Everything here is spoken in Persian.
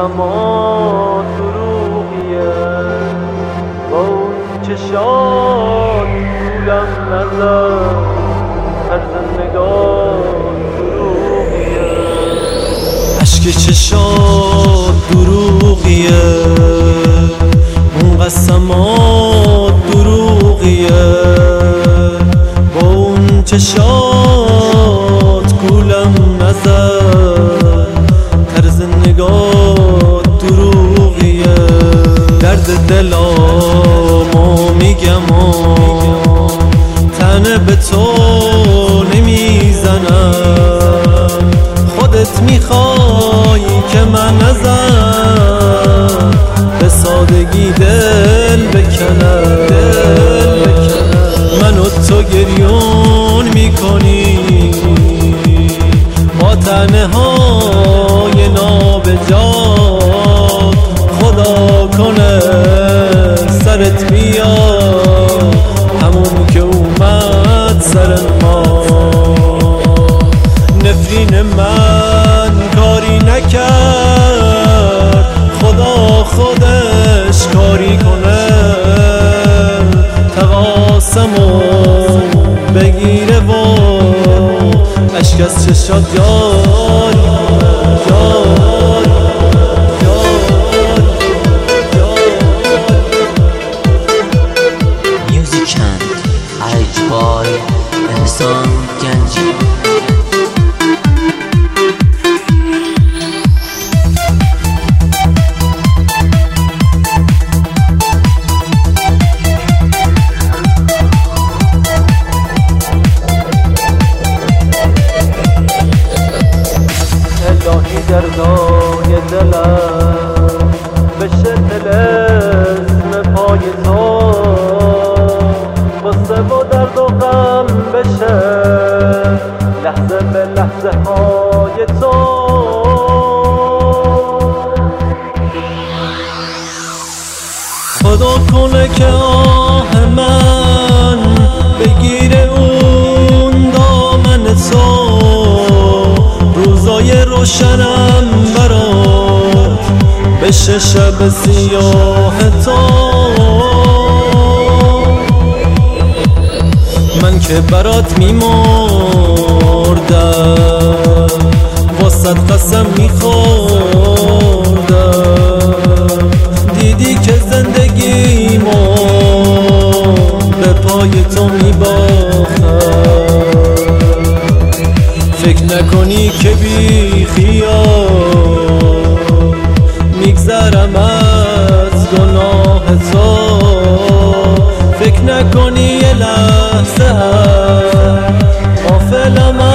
اما دروغیه، با اون چشات گولم نزد، طرز نگاه دروغیه. عشق چشات دروغیه، اون قسمات دروغیه، با اون چشات گولم نزد، طرز نگاه دروغیه. درد دلامو میگم و تنه به تو نمیزنم، خودت میخوای که من ازم به سادگی دل بکنم. من و تو گریون میکنی با تنهای نابجات، خدا کنه سرت بیاد همون که اومد سر ما. نفرین من کاری نکرد، خدا خودش کاری کنه، تقاسمو بگیره و اشک از چشات جاری Musician Ajboy Ehsan Ganji. الهی دردای دلم بشه طلسم پای تو، غصه و درد و غم بشه لحظه به لحظه های تو. خدا کنه که آه من بگیره اون دامن تو، روزای روشنم برات بشه شب سیاه تو. من که برات میمردم، واسد قسم میخوردم، دیدی که زندگیمو به پای تو میباختم. فکر نکنی که بی خیال میگذرم از گناه تو، فکر نکنی یه لحظه غافلم